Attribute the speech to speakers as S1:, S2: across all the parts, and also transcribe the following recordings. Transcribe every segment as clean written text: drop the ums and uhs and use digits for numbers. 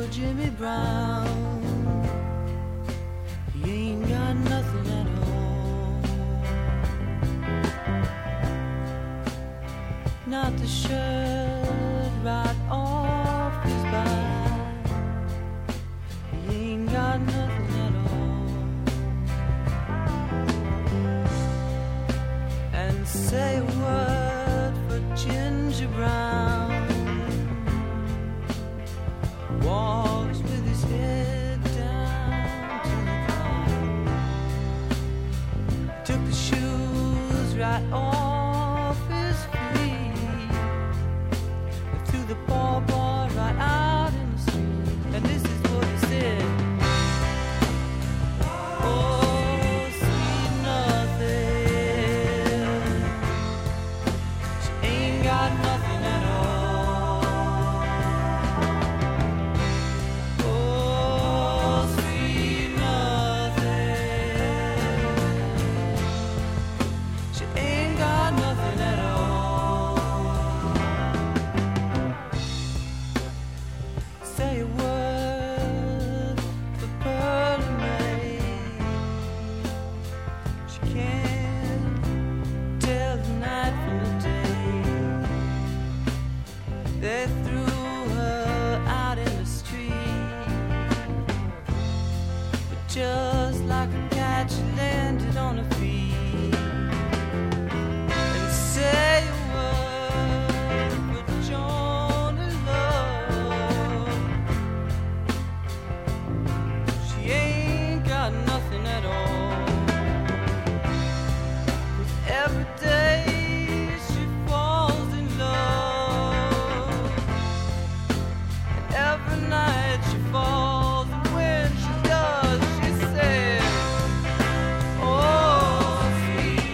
S1: for Jimmy Brown. He ain't got nothing at all. Not the shirt right off his back. He ain't got nothing at all. And say a word for Ginger Brown. Walks with his head down to the ground. Took the shoes right off his feet and threw the ball right out in the street. And this is what he said. Oh, sweet nothing. She ain't got nothing at all. They threw her out in the street, but just like a cat she landed on her feet. And say a word for Johnny Love. She ain't got nothing at all. With every day she falls in love. Every night she falls, and when she does, she says, oh, sweet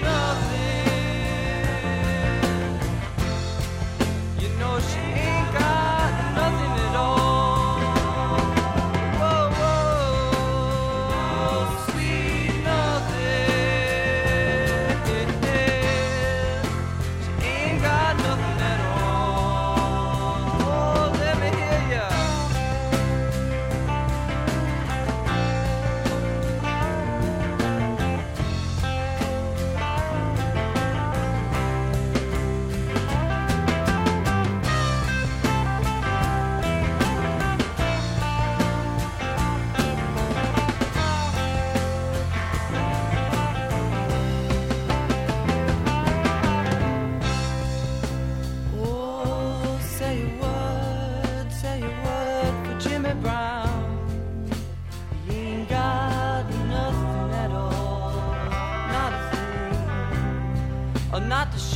S1: nothing. You know she ain't got nothing at all. Whoa, whoa, sweet nothing. She ain't got nothing at all. Oh, let me hear ya. Oh, say a word for Jimmy Brown. He ain't got nothing at all, not a thing, or not the